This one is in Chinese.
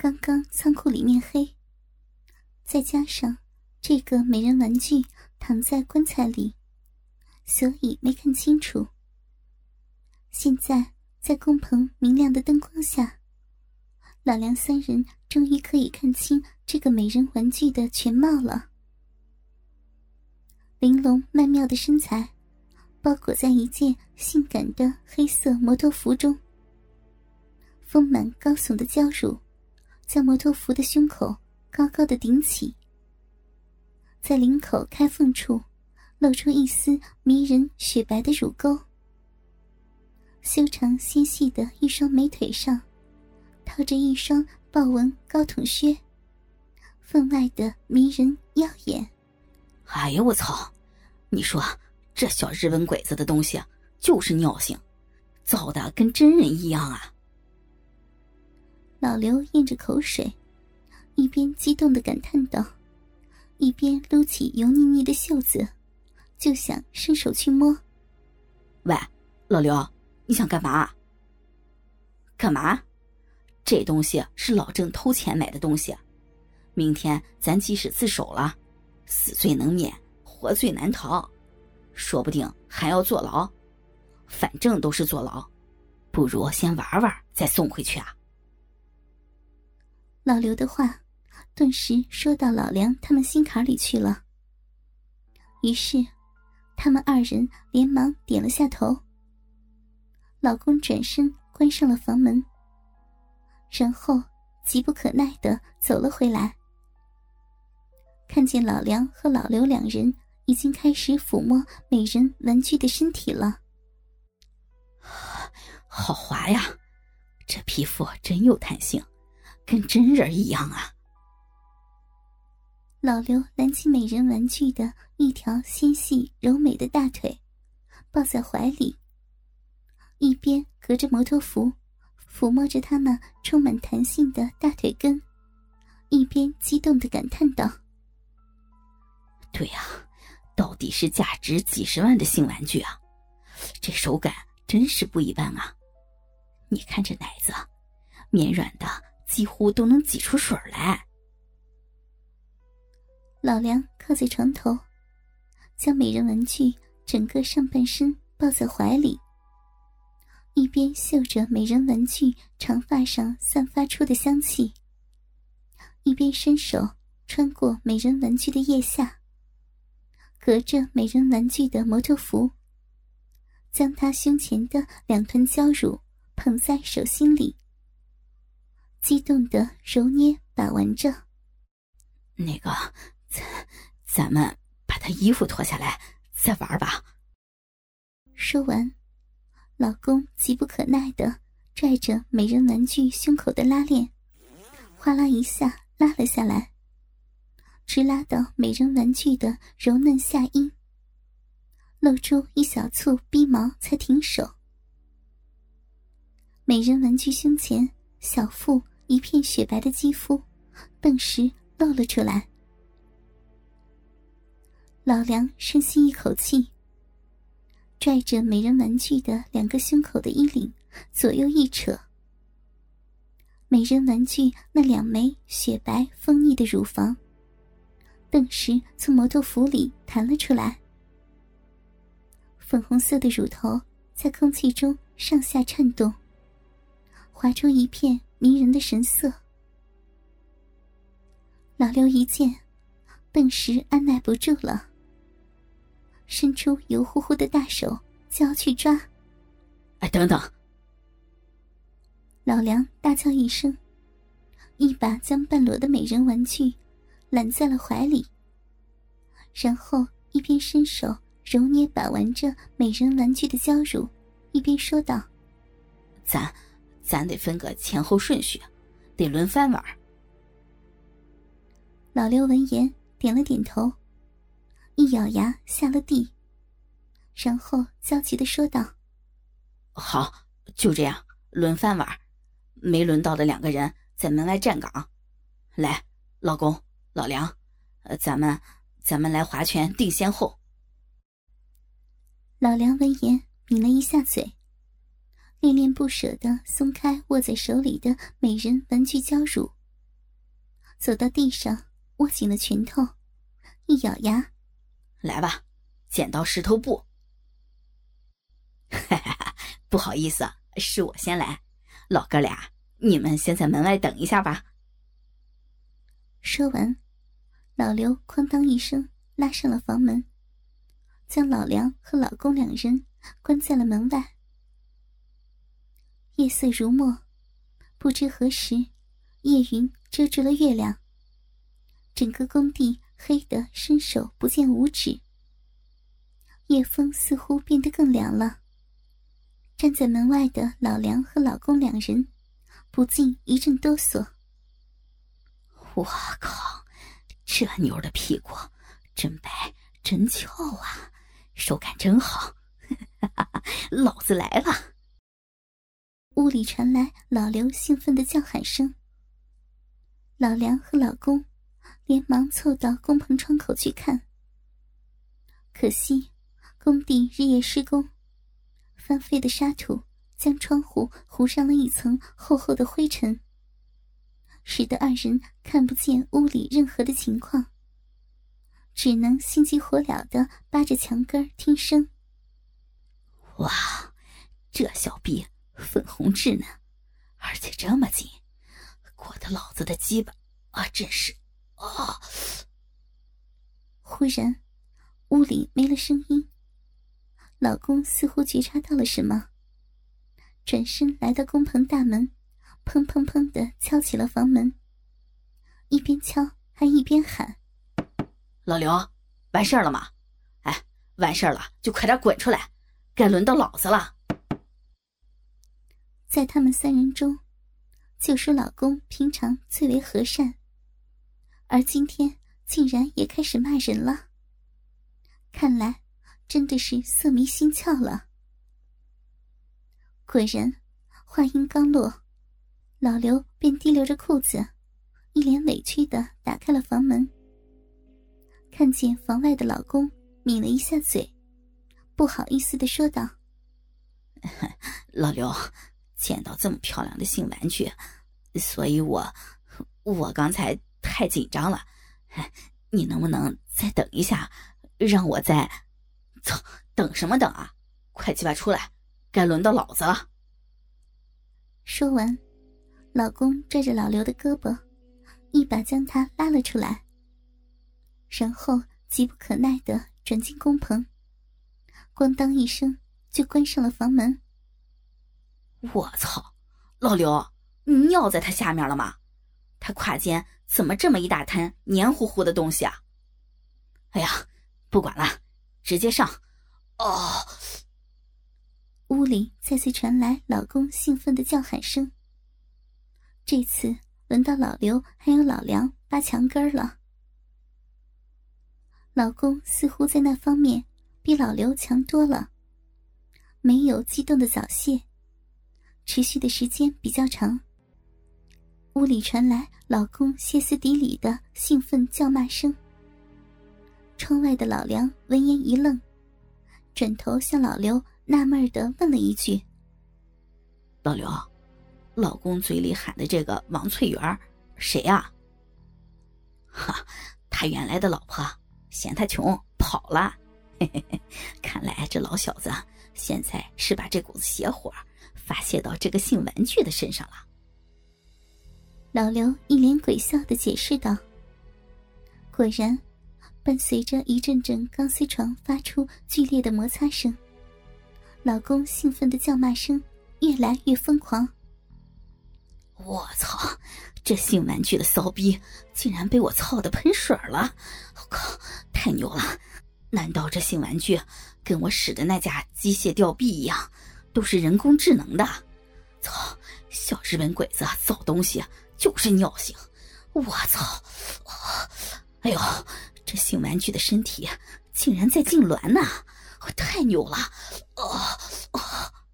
刚刚仓库里面黑，再加上这个美人玩具躺在棺材里，所以没看清楚。现在在工棚明亮的灯光下，老梁三人终于可以看清这个美人玩具的全貌了。玲珑曼妙的身材包裹在一件性感的黑色摩托服中，丰满高耸的娇乳将摩托服的胸口高高的顶起，在领口开缝处露出一丝迷人雪白的乳沟。修长纤细的一双美腿上套着一双豹纹高筒靴，分外的迷人耀眼。 哎呀我操，你说这小日本鬼子的东西就是尿性，造的跟真人一样啊。 老刘咽着口水，一边激动地感叹道，一边撸起油腻腻的袖子，就想伸手去摸。 喂，老刘，你想干嘛？干嘛？这东西是老郑偷钱买的东西，明天咱即使自首了，死罪能免，活罪难逃，说不定还要坐牢，反正都是坐牢，不如先玩玩再送回去啊。 老刘的话顿时说到老梁他们心坎里去了，于是他们二人连忙点了下头。老公转身关上了房门，然后急不可耐地走了回来，看见老梁和老刘两人已经开始抚摸美人玩具的身体了。 好滑呀，这皮肤真有弹性，跟真人一样啊。 老刘揽起美人玩具的一条纤细柔美的大腿，抱在怀里，一边隔着摩托服抚摸着他那充满弹性的大腿根，一边激动地感叹道： 对啊，到底是价值几十万的性玩具啊，这手感真是不一般啊。你看这奶子，绵软的几乎都能挤出水来。 老梁靠在床头，将美人玩具整个上半身抱在怀里，一边嗅着美人玩具长发上散发出的香气，一边伸手穿过美人玩具的腋下，隔着美人玩具的摩托服，将她胸前的两团娇乳捧在手心里，激动地揉捏把玩着。 那个咱们把她衣服脱下来再玩吧。 说完，老公急不可耐地拽着美人玩具胸口的拉链，哗啦一下拉了下来，直拉到美人玩具的柔嫩下阴，露出一小簇逼毛才停手。美人玩具胸前小腹一片雪白的肌肤顿时露了出来。老梁深吸一口气，拽着美人玩具的两个胸口的衣领左右一扯，美人玩具那两枚雪白丰腻的乳房顿时从摩托服里弹了出来，粉红色的乳头在空气中上下颤动，划出一片迷人的神色。老刘一见，顿时按耐不住了，伸出油乎乎的大手就要去抓。 哎，等等！ 老梁大叫一声，一把将半裸的美人玩具揽在了怀里，然后一边伸手揉捏把玩着美人玩具的娇乳，一边说道： 咱得分个前后顺序，得轮番玩。 老刘闻言点了点头，一咬牙下了地，然后焦急地说道： 好，就这样轮番玩，没轮到的两个人在门外站岗。来，老公老梁，咱们来划拳定先后。 老梁闻言抿了一下嘴，恋恋不舍地松开握在手里的美人玩具娇乳， 走到地上，握紧了拳头，一咬牙：“ 来吧，剪刀石头布。”不好意思，是我先来，老哥俩，你们先在门外等一下吧。 说完，老刘哐当一声拉上了房门，将老梁和老公两人关在了门外。夜色如墨，不知何时，夜云遮住了月亮，整个工地黑得伸手不见五指。夜风似乎变得更凉了。站在门外的老梁和老公两人不禁一阵哆嗦。 我靠，这妞的屁股真白真翘啊，手感真好。老子来了。 屋里传来老刘兴奋的叫喊声。老梁和老公连忙凑到工棚窗口去看，可惜工地日夜施工，翻飞的沙土将窗户糊上了一层厚厚的灰尘，使得二人看不见屋里任何的情况，只能心急火燎地扒着墙根听声。 哇，这小臂粉红稚嫩，而且这么紧，裹得老子的鸡巴啊，真是啊！ 忽然屋里没了声音，老公似乎觉察到了什么，转身来到工棚大门，砰砰砰地敲起了房门，一边敲还一边喊：“ 老刘，完事儿了吗？哎，完事儿了就快点滚出来，该轮到老子了。” 在他们三人中，就说老公平常最为和善，而今天竟然也开始骂人了，看来真的是色迷心窍了。果然，话音刚落，老刘便提溜着裤子，一脸委屈地打开了房门。看见房外的老公，抿了一下嘴，不好意思地说道：“ 老刘，见到这么漂亮的性玩具，所以我刚才太紧张了，你能不能再等一下，让我再……操，等什么等啊？快鸡巴出来，该轮到老子了。” 说完，老公拽着老刘的胳膊，一把将他拉了出来，然后急不可耐地转进工棚，咣当一声就关上了房门。 我操，老刘，你尿在他下面了吗？他胯间怎么这么一大滩黏糊糊的东西啊？哎呀，不管了，直接上。哦！ 屋里再次传来老公兴奋的叫喊声。这次轮到老刘还有老梁扒墙根了。老公似乎在那方面比老刘强多了，没有激动的早泄，持续的时间比较长。屋里传来老公歇斯底里的兴奋叫骂声。窗外的老梁闻言一愣，转头向老刘纳闷地问了一句：“ 老刘，老公嘴里喊的这个王翠媛谁啊？”“哈，他原来的老婆嫌他穷跑了，嘿嘿嘿，看来这老小子现在是把这股子邪火发泄到这个性玩具的身上了。” 老刘一脸诡笑地解释道。果然，伴随着一阵阵钢丝床发出剧烈的摩擦声，老公兴奋的叫骂声越来越疯狂。 我操，这性玩具的骚逼竟然被我操得喷水了！我靠，太牛了！难道这性玩具跟我使的那架机械吊臂一样，都是人工智能的？操，小日本鬼子造东西就是尿性！我操！哎呦，这性玩具的身体竟然在痉挛呢！太牛了！